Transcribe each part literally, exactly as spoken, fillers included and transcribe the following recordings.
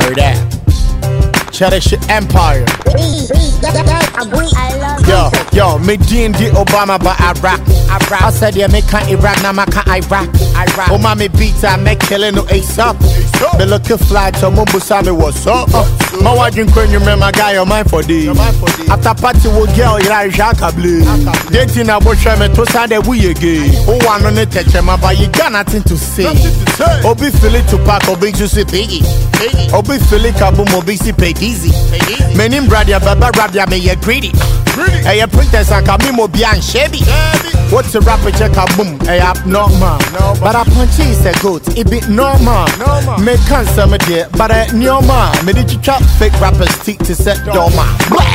Word out. Cherish your empire. Yo, yo, me D and D Obama but Iraq. I said yeah, me can't Iraq, now I can't Iraq. Iraq. Oh, mommy beats, I make killing no ace up. Me look a fly to Mumbusa, me what's up? My wife can you remember my guy on mine for the. After party will girl, you like Jacques Blue. Dating I watch me to say that we again. Oh, I don't need to touch him, but you got nothing to say. Obi Philly to pack, Obi to say piggy. Obi Philly Kaboom, Obi see pay easy. Many brother, Baba Rabia, me a greedy. Hey, a princess, I can be more beyond shabby. What's a rapper check a boom? Hey, up normal. But I punch is a goat, it be normal. Me cancer, me dear, but I normal. Me did you chop fake rappers stick to set doma.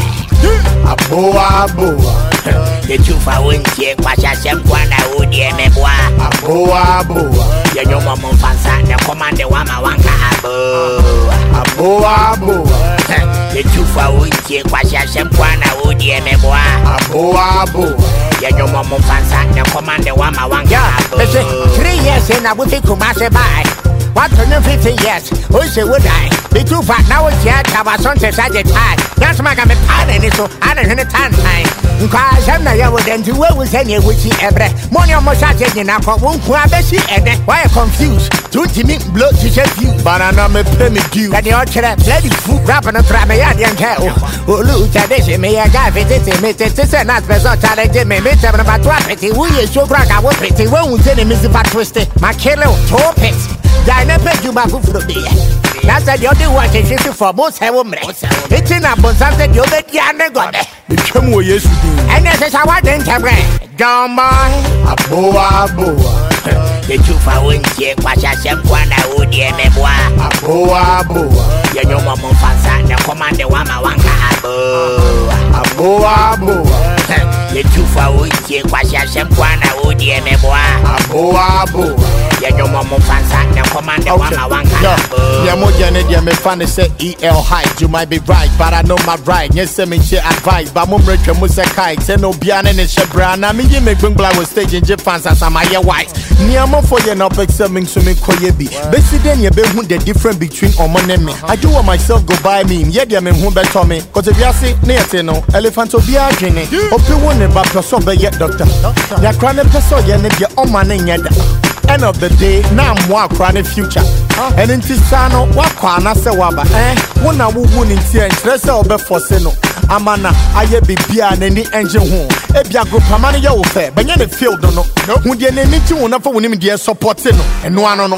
Abo, abo. The two for one check, watch a sem one, I would hear me boy. Abo, abo. You know, Mamma Fansa, the commander, Wama Wanka abo. Abo, abo. The two for one check, watch a sem one, I would hear me boy. Abo, abo. You know, Mamma Fansa, the commander, Wama Wanka abo. Three years in a would take Kumase by. What hundred fifty years? Who say would I? Be too fat now. It's yet have a son to such a time. That's my game. I don't know. I don't know. Time time. Because I'm not able to do what was any which he ever. Money almost had taken up for one quabeshi and then why confused? Two Jimmy blood to check you. But I know me pay me due. And the orchard bloody food rapping a crab. I didn't care. Oh, look at this. Me a guy visiting me. It's a nice result. I did me. Me tell about twenty. We is so crack. I was pretty. When we did it, Mister Fat Twisted. My killer top it. I never you back from the that's a you're the one for most women. It's in a boss that you're the young got it. Come away yesterday. And this is how I didn't have it. John boy. Abo, abo. The two for one check, watch a sem one, I would hear me boy. Abo, abo. You know, Mamma Fansa, the commander, Wama Wanka abo. Abo, abo. The two for one check, watch a sem one, I would hear me boy. Abo, abo. You know, Mamma Fansa, the commander, Wama Wanka abo. Yeah, more than it, me find say E L height. You might be right, but I know my right. Yes, I mean, share advice. But mum rich and musa kite. Say no bian and shebran. I mean, you make bring black with stage in Japan as I'm a white. Near more for your not examining to me koyebi. Basically, then you be who the difference between Oman and me. I do want myself go buy me. Yeah, they mean who better me. Cause if you see, near no elephant will be a journey. Open one about person be yet doctor. Ya crying person, ya need your oman and yet. End of the day, now I'm more crying future. And in Tisano, what can I say? Waba, eh? One I won't in and stress out before Seno. Amana, I be beer and any engine home. If you group, I'm on your fair, but you're the field, no. Who didn't need to enough for him, dear support, and no one on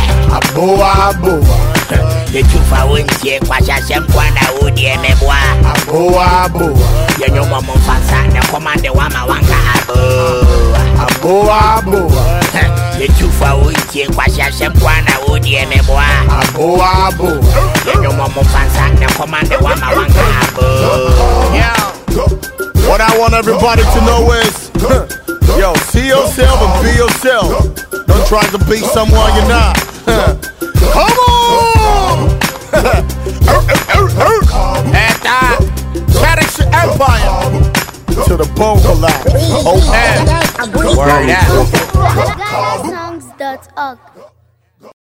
Abo, abo. The two for one check, watch a sem one, I would hear me boy. Abo, abo. You know, Mamma Fansa, the commander, Wama Wanka abo. Abo, abo. The two for one check, watch a sem one, I would hear me boy. Abo, abo. You know, Mamma Fansa, the commander, Wama Wanka abo. Yeah. What I want everybody to know is, yo, see yourself and be yourself. Don't try to be someone you're not. Come on! And I cherish your empire to the bone collapse. Oh, man. Word out. Ghana songs dot org